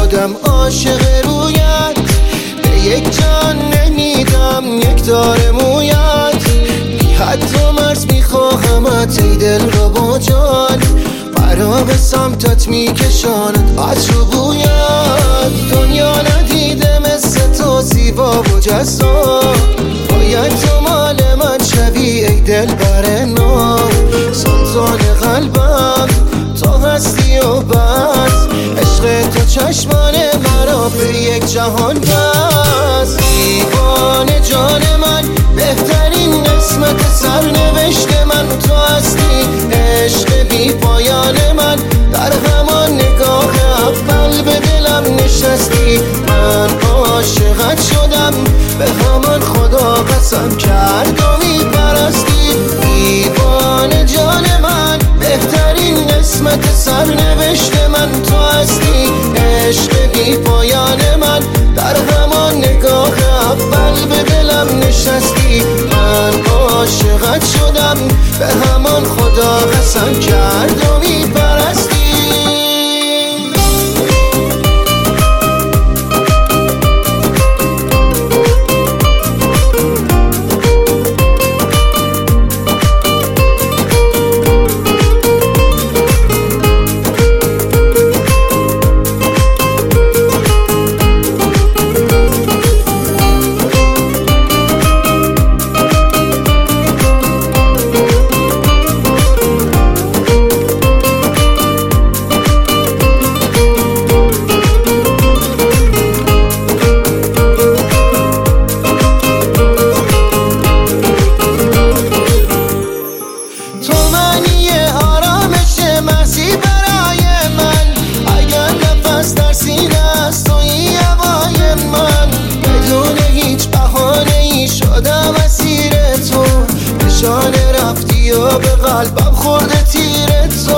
شدم عاشق رویت، به یک جان نمیدم یک دار مویت. بی حد و مرز میخواهمت ای دل را با جان، مرا به سمتت میکشاند عطر و بویت. دنیا ندیده مثل تو زیبا و جذاب، باید تو مال من شوی ای دلبر ناب. سلطان قلبم تو هستی و بس، عشق تو چشمان مرا به یک جهان بس. دیوانه جان من، بهترین قسمت سرنوشت من تو هستی. عشق بی پایان من، در همان نگاه اول به دلم نشستی. من عاشقت شدم، به همان خدا قسم کرد و میپرستی. دیوانه جان من، بهترین قسمت سرنوشت من تو هستی. عشق بی پایان من، در همان نگاه اول به دلم نشستی. من عاشقت شدم، به همان خدا قسم کرد و میپرستی. رفتی و به قلبم خورده تیر تو.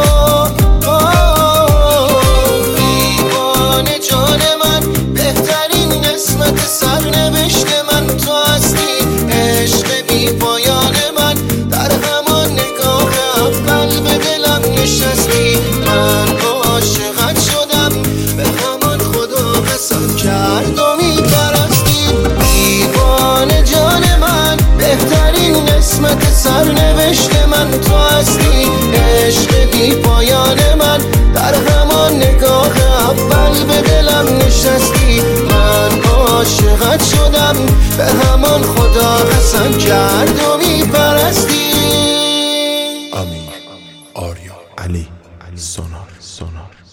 دیوانه جان من، بهترین قسمت سرنوشت من تو هستی. عشق بی پایان من، در همان نگاه اول به دلم نشستی. من عاشقت شدم، به همان خدا قسم کرد و میپرستی. دیوانه جان من، بهترین قسمت سرنوشت من تو هستی. عشق بی پایان من، در همان نگاه اول به دلم نشستی. من عاشقت شدم، به همان خدا قسم کرد و میپرستی. امیر آریا علی سونار